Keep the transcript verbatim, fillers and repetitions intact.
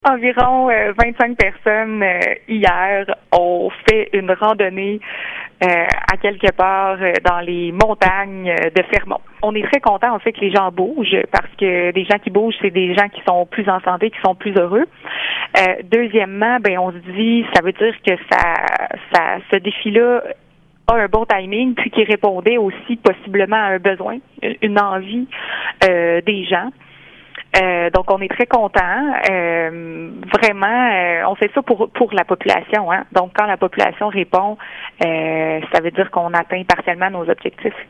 Environ euh, vingt-cinq personnes euh, hier ont fait une randonnée euh, à quelque part euh, dans les montagnes euh, de Fermont. On est très content en fait que les gens bougent parce que des gens qui bougent, c'est des gens qui sont plus en santé, qui sont plus heureux. Euh, deuxièmement, ben on se dit, ça veut dire que ça, ça, ce défi-là a un bon timing, puis qui répondait aussi possiblement à un besoin, une envie euh, des gens. Euh, donc, on est très contents. Euh, vraiment, euh, on fait ça pour pour la population. Hein? Donc, quand la population répond, euh, ça veut dire qu'on atteint partiellement nos objectifs.